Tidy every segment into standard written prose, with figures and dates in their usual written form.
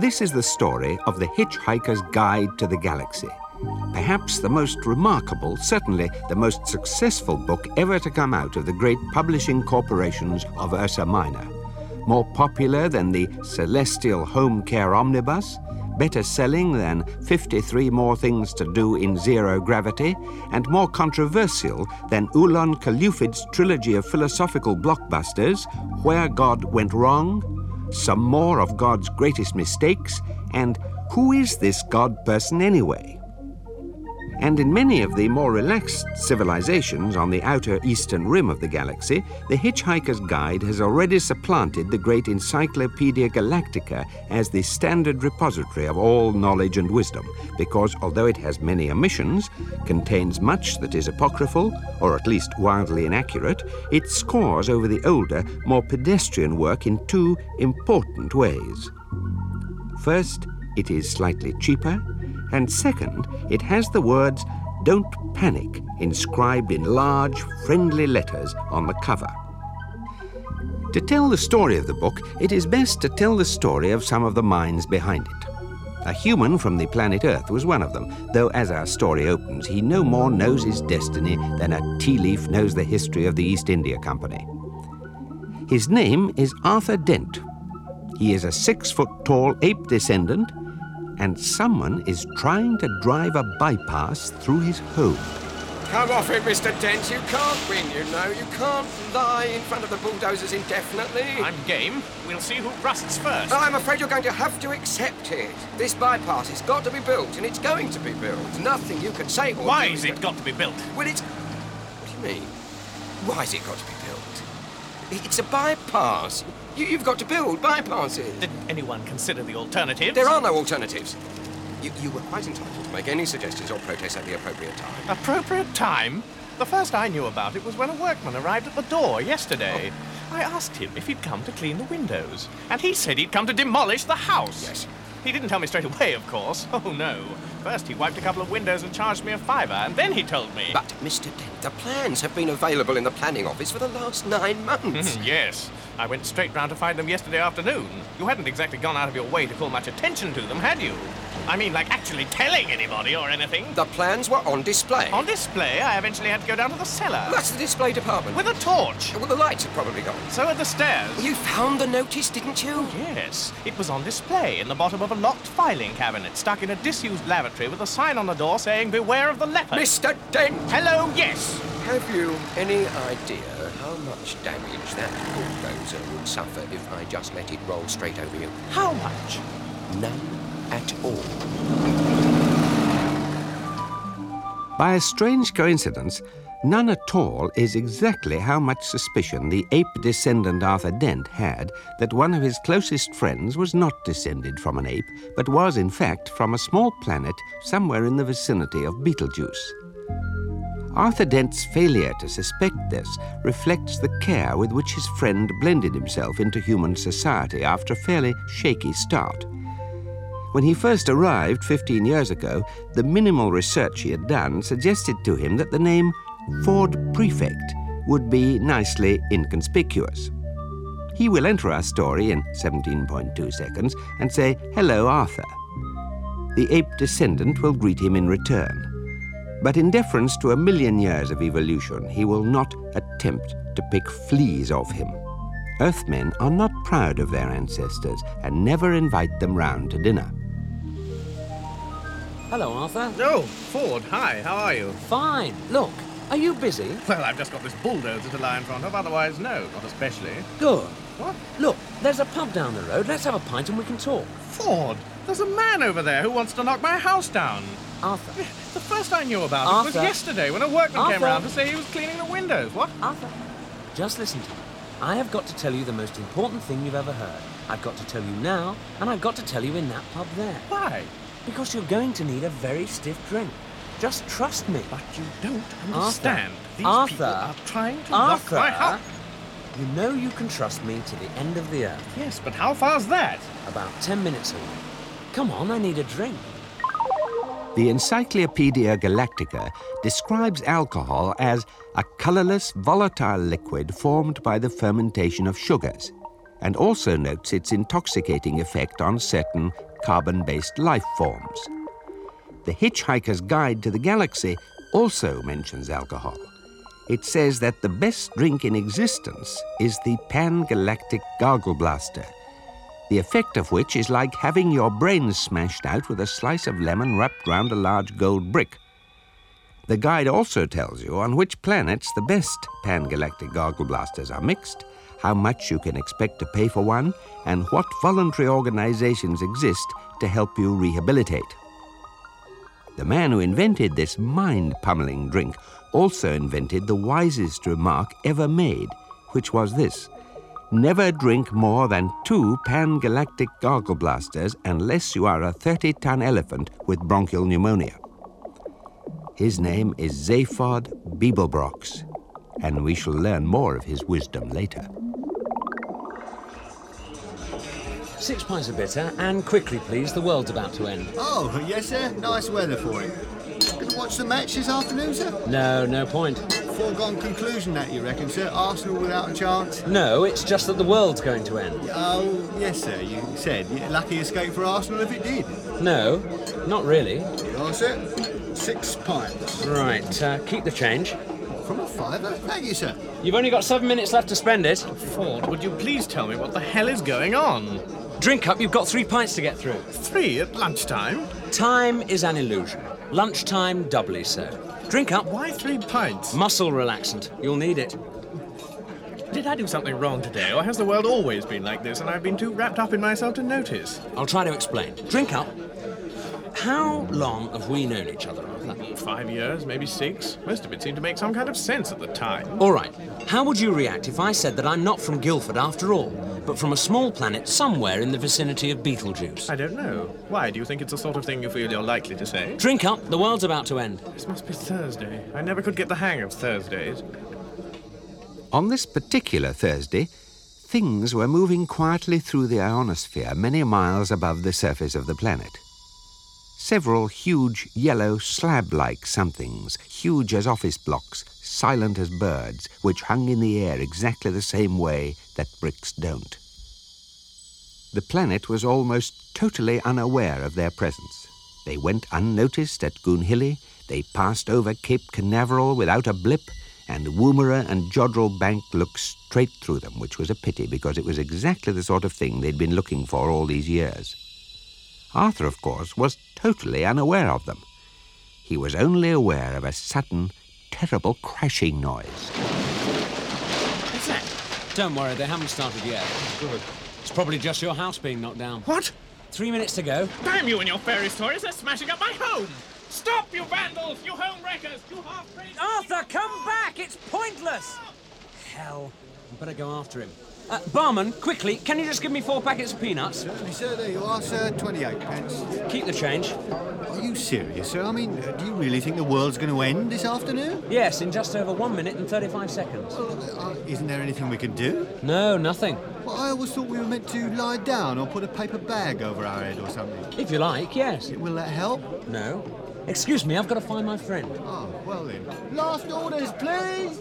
This is the story of The Hitchhiker's Guide to the Galaxy. Perhaps the most remarkable, certainly the most successful book ever to come out of the great publishing corporations of Ursa Minor. More popular than the Celestial Home Care Omnibus, better selling than 53 More Things to Do in Zero Gravity, and more controversial than Ulon Kalufid's trilogy of philosophical blockbusters, Where God Went Wrong, Some More of God's Greatest Mistakes, and Who Is This God Person Anyway? And in many of the more relaxed civilizations on the outer eastern rim of the galaxy, the Hitchhiker's Guide has already supplanted the great Encyclopedia Galactica as the standard repository of all knowledge and wisdom, because although it has many omissions, contains much that is apocryphal, or at least wildly inaccurate, it scores over the older, more pedestrian work in two important ways. First, it is slightly cheaper, and second, it has the words, "Don't Panic," inscribed in large, friendly letters on the cover. To tell the story of the book, it is best to tell the story of some of the minds behind it. A human from the planet Earth was one of them, though as our story opens, he no more knows his destiny than a tea leaf knows the history of the East India Company. His name is Arthur Dent. He is a 6-foot-tall ape descendant, and someone is trying to drive a bypass through his home. Come off it, Mr. Dent. You can't win, you know. You can't lie in front of the bulldozers indefinitely. I'm game. We'll see who rusts first. I'm afraid you're going to have to accept it. This bypass has got to be built, and it's going to be built. Nothing you can say or Why do is it got to be built? Well, it's... What do you mean? Why has it got to be built? It's a bypass. You've got to build bypasses. Did anyone consider the alternatives? There are no alternatives. You were quite entitled to make any suggestions or protests at the appropriate time. Appropriate time? The first I knew about it was when a workman arrived at the door yesterday. Oh. I asked him if he'd come to clean the windows, and he said he'd come to demolish the house. Yes. He didn't tell me straight away, of course. Oh, no. First, he wiped a couple of windows and charged me a £5, and then he told me... But, Mr. Dent, the plans have been available in the planning office for the last 9 months. Yes. I went straight round to find them yesterday afternoon. You hadn't exactly gone out of your way to call much attention to them, had you? I mean, like actually telling anybody or anything. The plans were on display. On display? I eventually had to go down to the cellar. That's the display department. With a torch. Well, the lights have probably gone. So are the stairs. You found the notice, didn't you? Oh, yes. It was on display in the bottom of a locked filing cabinet stuck in a disused lavatory with a sign on the door saying, "Beware of the leopard." Mr. Dent! Hello, yes. Have you any idea how much damage that bulldozer would suffer if I just let it roll straight over you? How much? None at all. By a strange coincidence, none at all is exactly how much suspicion the ape-descendant Arthur Dent had that one of his closest friends was not descended from an ape, but was, in fact, from a small planet somewhere in the vicinity of Betelgeuse. Arthur Dent's failure to suspect this reflects the care with which his friend blended himself into human society after a fairly shaky start. When he first arrived 15 years ago, the minimal research he had done suggested to him that the name Ford Prefect would be nicely inconspicuous. He will enter our story in 17.2 seconds and say, "Hello, Arthur." The ape descendant will greet him in return. But in deference to 1,000,000 years of evolution, he will not attempt to pick fleas off him. Earthmen are not proud of their ancestors and never invite them round to dinner. Hello, Arthur. Oh, Ford, hi, how are you? Fine. Look, are you busy? Well, I've just got this bulldozer to lie in front of, otherwise no, not especially. Good. What? Look, there's a pub down the road. Let's have a pint and we can talk. Ford, there's a man over there who wants to knock my house down. Arthur. The first I knew about it was yesterday when a workman came round to say he was cleaning the windows. What? Arthur, just listen to me. I have got to tell you the most important thing you've ever heard. I've got to tell you now, and I've got to tell you in that pub there. Why? Because you're going to need a very stiff drink. Just trust me. But you don't understand. Arthur. These people are trying to knock my house. You know you can trust me to the end of the earth. Yes, but how far's that? About 10 minutes away. Come on, I need a drink. The Encyclopedia Galactica describes alcohol as a colorless, volatile liquid formed by the fermentation of sugars. and also notes its intoxicating effect on certain carbon-based life forms. The Hitchhiker's Guide to the Galaxy also mentions alcohol. It says that the best drink in existence is the Pan-Galactic Gargle Blaster, the effect of which is like having your brains smashed out with a slice of lemon wrapped round a large gold brick. The guide also tells you on which planets the best Pan-Galactic Gargle Blasters are mixed, how much you can expect to pay for one, and what voluntary organizations exist to help you rehabilitate. The man who invented this mind-pummeling drink also invented the wisest remark ever made, which was this: never drink more than 2 Pan-Galactic Gargle Blasters unless you are a 30-ton elephant with bronchial pneumonia. His name is Zaphod Beeblebrox, and we shall learn more of his wisdom later. 6 pints of bitter, and quickly, please. The world's about to end. Oh, yes, sir. Nice weather for it. Gonna watch the match this afternoon, sir? No point. Foregone conclusion, that you reckon, sir? Arsenal without a chance? No, it's just that the world's going to end. Oh, yes, sir. You said. Lucky escape for Arsenal if it did. No, not really. Oh, sir. 6 pints. Right, keep the change. From a fiver? Thank you, sir. You've only got 7 minutes left to spend it. Ford, would you please tell me what the hell is going on? Drink up, you've got 3 pints to get through. 3 at lunchtime? Time is an illusion. Lunchtime doubly so. Drink up. Why 3 pints? Muscle relaxant. You'll need it. Did I do something wrong today, or has the world always been like this and I've been too wrapped up in myself to notice? I'll try to explain. Drink up. How long have we known each other, Arthur? 5 years, maybe 6. Most of it seemed to make some kind of sense at the time. All right. How would you react if I said that I'm not from Guildford after all, but from a small planet somewhere in the vicinity of Beetlejuice? I don't know. Why? Do you think it's the sort of thing you feel you're likely to say? Drink up. The world's about to end. This must be Thursday. I never could get the hang of Thursdays. On this particular Thursday, things were moving quietly through the ionosphere many miles above the surface of the planet. Several huge yellow slab-like somethings, huge as office blocks, silent as birds, which hung in the air exactly the same way that bricks don't. The planet was almost totally unaware of their presence. They went unnoticed at Goonhilly, they passed over Cape Canaveral without a blip, and Woomera and Jodrell Bank looked straight through them, which was a pity because it was exactly the sort of thing they'd been looking for all these years. Arthur, of course, was totally unaware of them. He was only aware of a sudden, terrible crashing noise. What's that? Don't worry, they haven't started yet. Good. It's probably just your house being knocked down. What? 3 minutes to go. Damn you and your fairy stories! They're smashing up my home! Stop, you vandals! You home wreckers! You half-crazy... Arthur, come back! It's pointless! Hell. I better go after him. Barman, quickly, can you just give me 4 packets of peanuts? Certainly, sir. There you are, sir. 28 pence. Keep the change. Are you serious, sir? I mean, do you really think the world's going to end this afternoon? Yes, in just over 1 minute and 35 seconds. Isn't there anything we can do? No, nothing. Well, I always thought we were meant to lie down or put a paper bag over our head or something. If you like, yes. Will that help? No. Excuse me, I've got to find my friend. Oh, well then. Last orders, please!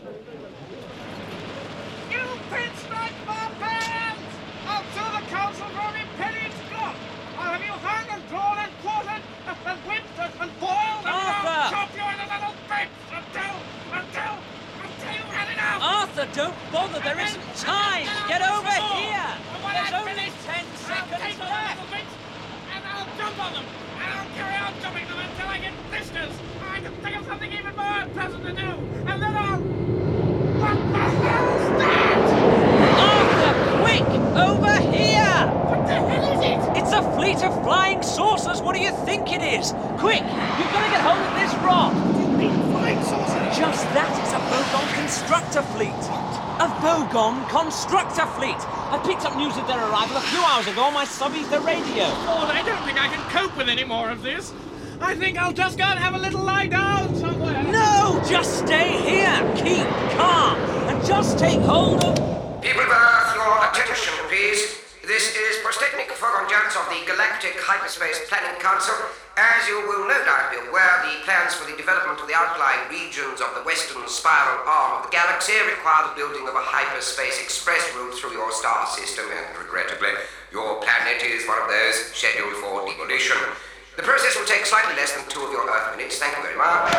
You pinch-like barbarians! I'll tell the council from impeding Scott! I'll have you hung and drawn and quartered and whipped and boiled and Arthur! chop you into little bits until you've had enough! Arthur, don't bother, there isn't time! Get over here! And when There's I've only finished, 10 I'll seconds take the left! little bits and I'll jump on them! And I'll carry on jumping them until I get blisters! I can think of something even more unpleasant to do! And then I'll... What the hell's that? Arthur, quick! Over here! What the hell is it? It's a fleet of flying saucers! What do you think it is? Quick! You've got to get hold of this rod! Flying saucers? Just that, it's a Vogon constructor fleet! A Vogon constructor fleet! I picked up news of their arrival a few hours ago on my sub-ether radio. Lord, I don't think I can cope with any more of this. I think I'll just go and have a little lie down somewhere. No! Just stay here! Keep calm! And just take hold of... People of Earth, your attention, please. This is Prostetnik Fogonjans of the Galactic Hyperspace Planning Council. As you will no doubt be aware, the plans for the development of the outlying regions of the western spiral arm of the galaxy require the building of a hyperspace express route through your star system, and regrettably, your planet is one of those scheduled for demolition. The process will take slightly less than 2 of your Earth minutes. Thank you very much.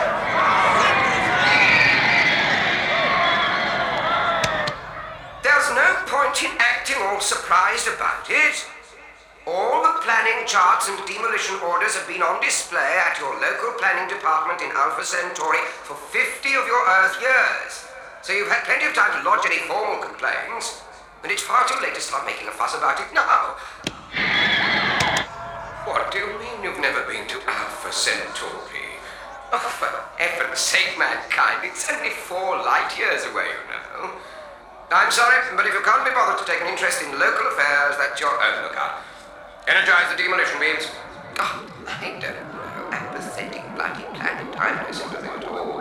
There's no point in acting all surprised about it. All the planning charts and demolition orders have been on display at your local planning department in Alpha Centauri for 50 of your Earth years. So you've had plenty of time to lodge any formal complaints, and it's far too late to start making a fuss about it now. What do you mean you've never been to Alpha Centauri? Oh, for heaven's sake, mankind, it's only 4 light years away, you know. I'm sorry, but if you can't be bothered to take an interest in local affairs, that's your own lookout. Energize the demolition beams. Oh, I don't know. Apathetic bloody planet. I don't listen to them at all.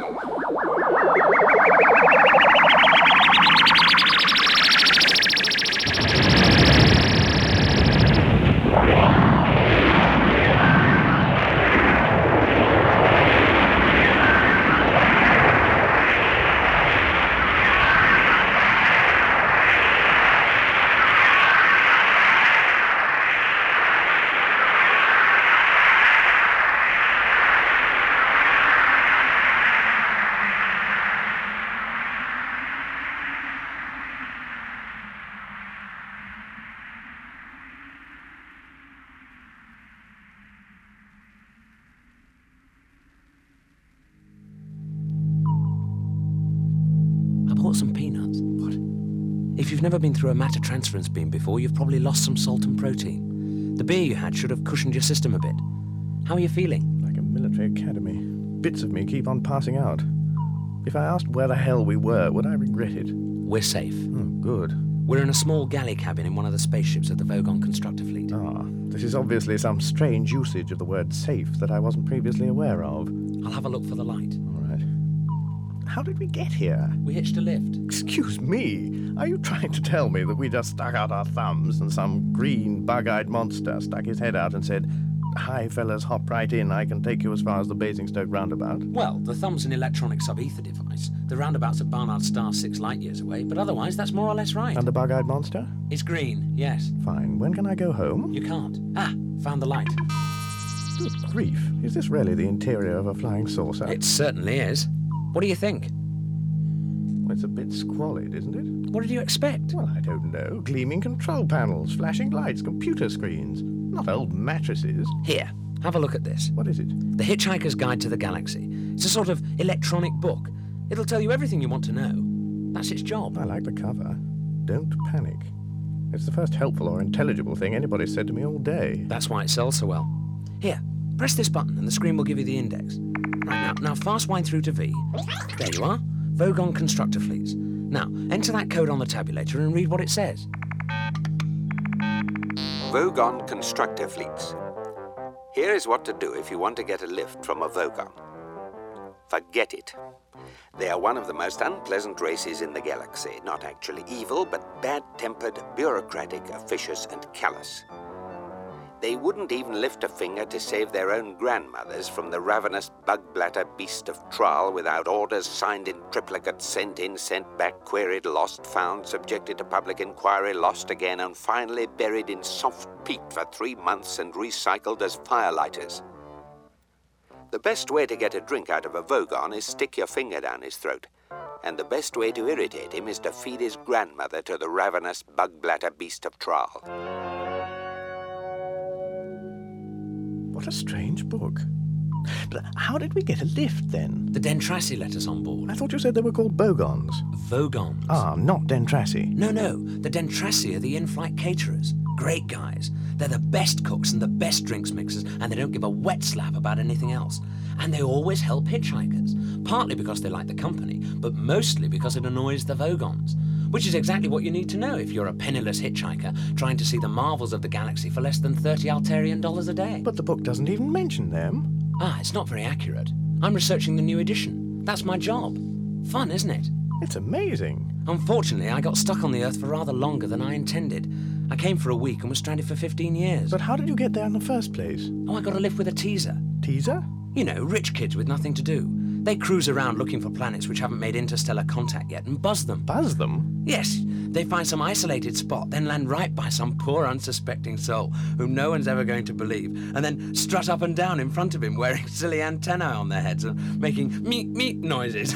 Some peanuts. What? If you've never been through a matter transference beam before, you've probably lost some salt and protein. The beer you had should have cushioned your system a bit. How are you feeling? Like a military academy. Bits of me keep on passing out. If I asked where the hell we were, would I regret it? We're safe. Oh, good. We're in a small galley cabin in one of the spaceships of the Vogon constructor fleet. Ah, this is obviously some strange usage of the word safe that I wasn't previously aware of. I'll have a look for the light. All right. How did we get here? We hitched a lift. Excuse me, are you trying to tell me that we just stuck out our thumbs and some green, bug-eyed monster stuck his head out and said, "Hi, fellas, hop right in, I can take you as far as the Basingstoke roundabout"? Well, the thumb's an electronic sub-ether device. The roundabout's at Barnard Star 6 light years away, but otherwise that's more or less right. And the bug-eyed monster? It's green, yes. Fine, when can I go home? You can't. Ah, found the light. Good grief, is this really the interior of a flying saucer? It certainly is. What do you think? Well, it's a bit squalid, isn't it? What did you expect? Well, I don't know. Gleaming control panels, flashing lights, computer screens. Not old mattresses. Here, have a look at this. What is it? The Hitchhiker's Guide to the Galaxy. It's a sort of electronic book. It'll tell you everything you want to know. That's its job. I like the cover. Don't panic. It's the first helpful or intelligible thing anybody's said to me all day. That's why it sells so well. Here, press this button and the screen will give you the index. Right, now fast wind through to V. There you are. Vogon Constructor Fleets. Now, enter that code on the tabulator and read what it says. Vogon Constructor Fleets. Here is what to do if you want to get a lift from a Vogon. Forget it. They are one of the most unpleasant races in the galaxy. Not actually evil, but bad-tempered, bureaucratic, officious, and callous. They wouldn't even lift a finger to save their own grandmothers from the ravenous bug-blatter beast of Tral without orders signed in triplicate, sent in, sent back, queried, lost, found, subjected to public inquiry, lost again, and finally buried in soft peat for 3 months and recycled as firelighters. The best way to get a drink out of a Vogon is stick your finger down his throat. And the best way to irritate him is to feed his grandmother to the ravenous bug-blatter beast of Tral. What a strange book. But how did we get a lift, then? The Dentrassi let us on board. I thought you said they were called Bogons. Vogons. Ah, not Dentrassi. No. The Dentrassi are the in-flight caterers. Great guys. They're the best cooks and the best drinks mixers, and they don't give a wet slap about anything else. And they always help hitchhikers. Partly because they like the company, but mostly because it annoys the Vogons. Which is exactly what you need to know if you're a penniless hitchhiker trying to see the marvels of the galaxy for less than $30 Altarian a day. But the book doesn't even mention them. Ah, it's not very accurate. I'm researching the new edition. That's my job. Fun, isn't it? It's amazing. Unfortunately, I got stuck on the Earth for rather longer than I intended. I came for a week and was stranded for 15 years. But how did you get there in the first place? Oh, I got to live with a teaser. Teaser? You know, rich kids with nothing to do. They cruise around looking for planets which haven't made interstellar contact yet and buzz them. Buzz them? Yes, they find some isolated spot, then land right by some poor unsuspecting soul whom no one's ever going to believe, and then strut up and down in front of him wearing silly antennae on their heads and making meet meet noises.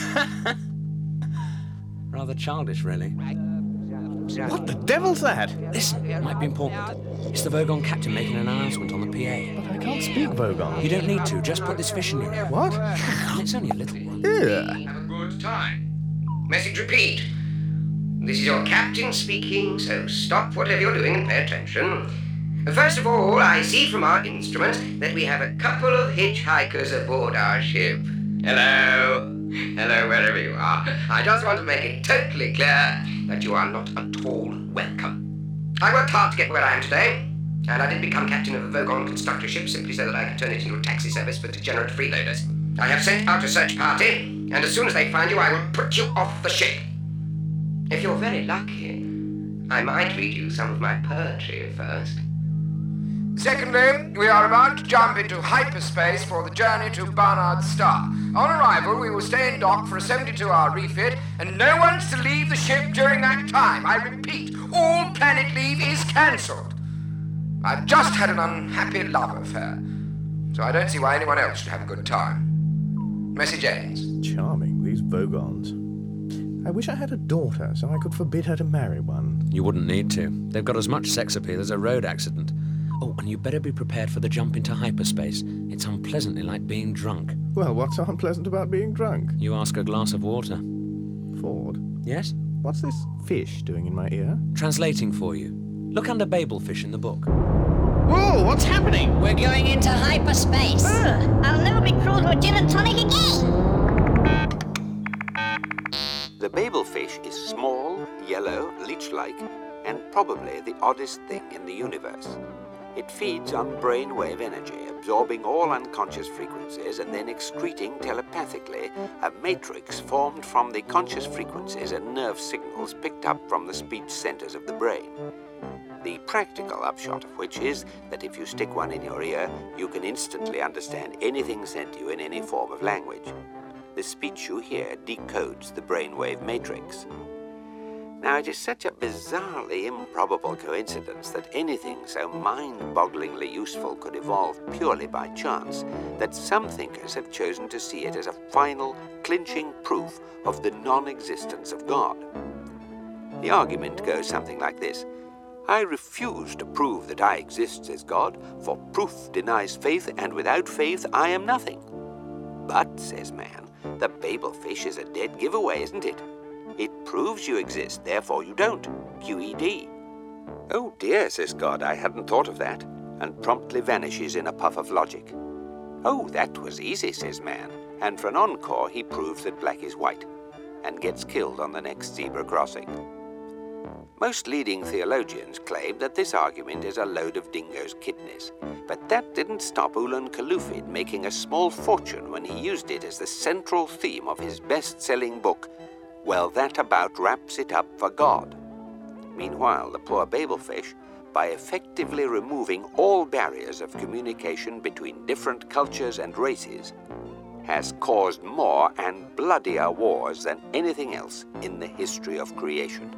Rather childish, really. What the devil's that? Listen, it might be important. It's the Vogon captain making an announcement on the PA. But I can't speak Vogon. You don't need to, just put this fish in your ear. What? It's only a little one. Yeah. Have a good time. Message repeat. This is your captain speaking, so stop whatever you're doing and pay attention. First of all, I see from our instruments that we have a couple of hitchhikers aboard our ship. Hello. Hello, wherever you are. I just want to make it totally clear that you are not at all welcome. I worked hard to get where I am today, and I didn't become captain of a Vogon constructor ship simply so that I could turn it into a taxi service for degenerate freeloaders. I have sent out a search party, and as soon as they find you, I will put you off the ship. If you're very lucky, I might read you some of my poetry first. Secondly, we are about to jump into hyperspace for the journey to Barnard's Star. On arrival, we will stay in dock for a 72-hour refit, and no one's to leave the ship during that time. I repeat, all planet leave is cancelled. I've just had an unhappy love affair, so I don't see why anyone else should have a good time. Message ends. Charming, these Vogons. I wish I had a daughter so I could forbid her to marry one. You wouldn't need to. They've got as much sex appeal as a road accident. Oh, and you better be prepared for the jump into hyperspace. It's unpleasantly like being drunk. Well, what's so unpleasant about being drunk? You ask a glass of water. Ford, Yes? what's this fish doing in my ear? Translating for you. Look under Babelfish in the book. Whoa, what's happening? We're going into hyperspace. I'll never be cruel to a gin and tonic again. The Babelfish is small, yellow, leech-like, and probably the oddest thing in the universe. It feeds on brainwave energy, absorbing all unconscious frequencies and then excreting telepathically a matrix formed from the conscious frequencies and nerve signals picked up from the speech centers of the brain. The practical upshot of which is that if you stick one in your ear, you can instantly understand anything sent to you in any form of language. The speech you hear decodes the brainwave matrix. Now, it is such a bizarrely improbable coincidence that anything so mind-bogglingly useful could evolve purely by chance that some thinkers have chosen to see it as a final, clinching proof of the non-existence of God. The argument goes something like this. I refuse to prove that I exist, says God, for proof denies faith, and without faith I am nothing. But, says man, the Babelfish is a dead giveaway, isn't it? It proves you exist, therefore you don't. QED. Oh dear, says God, I hadn't thought of that, and promptly vanishes in a puff of logic. Oh, that was easy, says man, and for an encore he proves that black is white, and gets killed on the next zebra crossing. Most leading theologians claim that this argument is a load of dingo's kidneys, but that didn't stop Ulan Kalufid making a small fortune when he used it as the central theme of his best-selling book, Well, That About Wraps It Up for God. Meanwhile, the poor Babelfish, by effectively removing all barriers of communication between different cultures and races, has caused more and bloodier wars than anything else in the history of creation.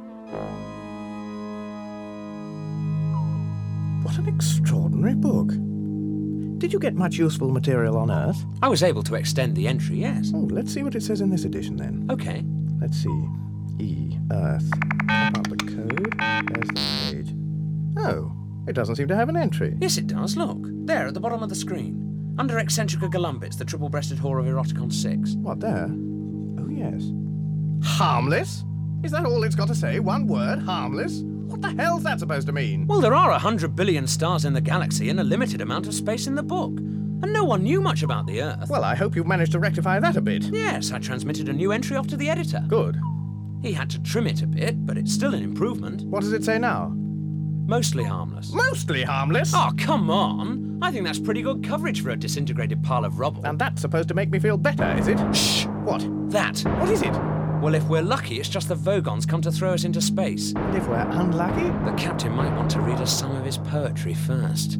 What an extraordinary book. Did you get much useful material on Earth? I was able to extend the entry, yes. Oh, let's see what it says in this edition then. Okay. Let's see. Earth. How about the code? There's the page. Oh, it doesn't seem to have an entry. Yes, it does. Look. There, at the bottom of the screen. Under Eccentrica Golumbits, the triple-breasted whore of Eroticon 6. What, there? Oh, yes. Harmless? Is that all it's got to say? One word, harmless? What the hell's that supposed to mean? Well, there are 100 billion stars in the galaxy and a limited amount of space in the book. And no one knew much about the Earth. Well, I hope you've managed to rectify that a bit. Yes, I transmitted a new entry off to the editor. Good. He had to trim it a bit, but it's still an improvement. What does it say now? Mostly harmless. Mostly harmless? Oh, come on! I think that's pretty good coverage for a disintegrated pile of rubble. And that's supposed to make me feel better, is it? Shh! What? That. What is it? Well, if we're lucky, it's just the Vogons come to throw us into space. And if we're unlucky? The captain might want to read us some of his poetry first.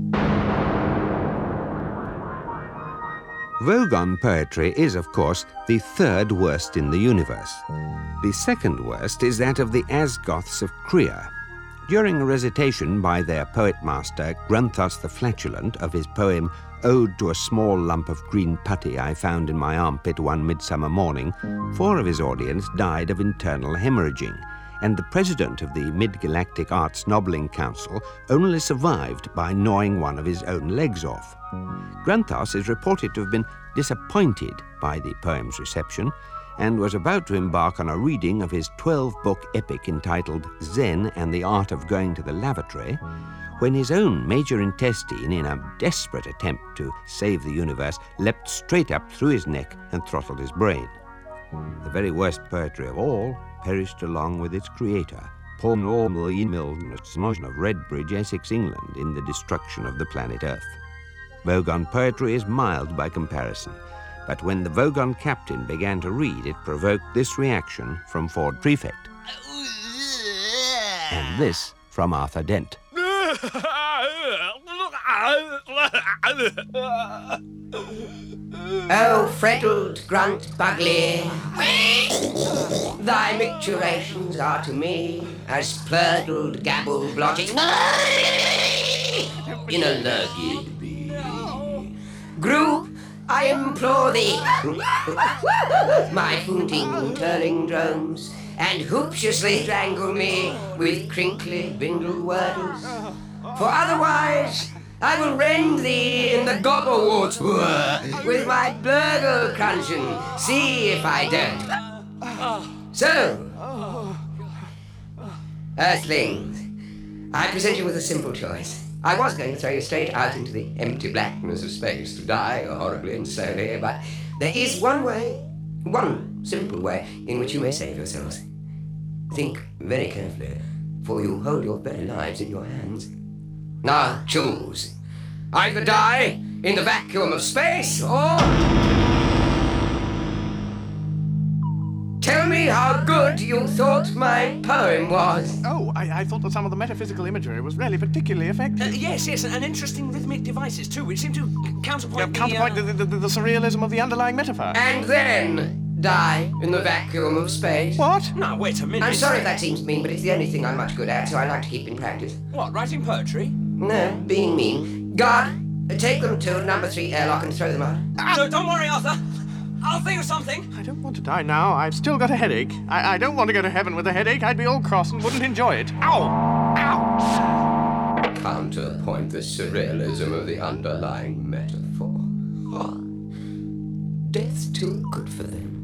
Vogon poetry is, of course, the third worst in the universe. The second worst is that of the Asgoths of Krea. During a recitation by their poet master, Grunthos the Flatulent, of his poem Ode to a Small Lump of Green Putty I Found in My Armpit One Midsummer Morning, 4 of his audience died of internal hemorrhaging, and the president of the Mid-Galactic Arts Nobbling Council only survived by gnawing one of his own legs off. Grunthos is reported to have been disappointed by the poem's reception and was about to embark on a reading of his 12-book epic entitled Zen and the Art of Going to the Lavatory, when his own major intestine, in a desperate attempt to save the universe, leapt straight up through his neck and throttled his brain. The very worst poetry of all perished along with its creator, Paul Normal Milne of Redbridge, Essex, England, in the destruction of the planet Earth. Vogon poetry is mild by comparison, but when the Vogon captain began to read, it provoked this reaction from Ford Prefect. And this from Arthur Dent. Oh, frettled grunt Bugley, thy micturations are to me as plurtled gabble blotting in a lurgid bee. Group, I implore thee, my hooting turning drones, and hooptiously strangle me with crinkly bindle wordles, for otherwise I will rend thee in the gobblewort with my burgle cruncheon, see if I don't. So, Earthlings, I present you with a simple choice. I was going to throw you straight out into the empty blackness of space to die horribly and slowly, but there is one way, one simple way, in which you may save yourselves. Think very carefully, for you hold your very lives in your hands. Now choose. Either die in the vacuum of space, or tell me how good you thought my poem was. Oh, I thought that some of the metaphysical imagery was really particularly effective. Yes, and interesting rhythmic devices too, which seem to counterpoint the surrealism of the underlying metaphor. And then die in the vacuum of space. What? No, wait a minute. I'm sorry if that seems mean, but it's the only thing I'm much good at, so I like to keep in practice. What, writing poetry? No, being mean. Guard, take them to number 3 airlock and throw them out. Don't worry, Arthur. I'll think of something. I don't want to die now. I've still got a headache. I don't want to go to heaven with a headache. I'd be all cross and wouldn't enjoy it. Ow! Ow! Counterpoint the surrealism of the underlying metaphor. Death's too good for them.